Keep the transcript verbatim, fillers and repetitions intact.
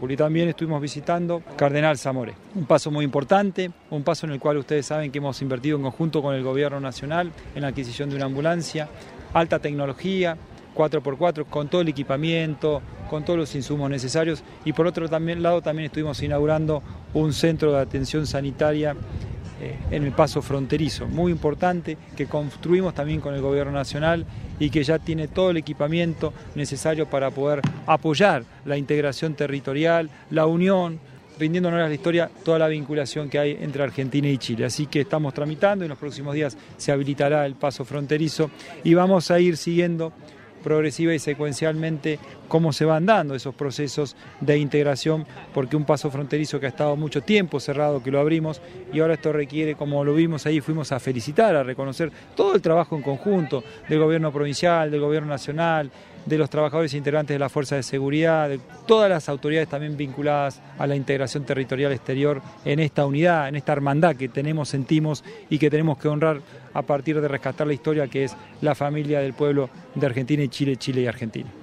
Y también estuvimos visitando Cardenal Zamoré, un paso muy importante, un paso en el cual ustedes saben que hemos invertido en conjunto con el gobierno nacional en la adquisición de una ambulancia, alta tecnología, cuatro por cuatro, con todo el equipamiento, con todos los insumos necesarios, y por otro también, lado también estuvimos inaugurando un centro de atención sanitaria eh, en el paso fronterizo, muy importante, que construimos también con el gobierno nacional y que ya tiene todo el equipamiento necesario para poder apoyar la integración territorial, la unión, rindiéndonos a la historia toda la vinculación que hay entre Argentina y Chile. Así que estamos tramitando y en los próximos días se habilitará el paso fronterizo y vamos a ir siguiendo progresiva y secuencialmente cómo se van dando esos procesos de integración, porque un paso fronterizo que ha estado mucho tiempo cerrado, que lo abrimos, y ahora esto requiere, como lo vimos ahí, fuimos a felicitar, a reconocer todo el trabajo en conjunto del gobierno provincial, del gobierno nacional, de los trabajadores integrantes de la Fuerza de Seguridad, de todas las autoridades también vinculadas a la integración territorial exterior en esta unidad, en esta hermandad que tenemos, sentimos y que tenemos que honrar a partir de rescatar la historia que es la familia del pueblo de Argentina y Chile, Chile y Argentina.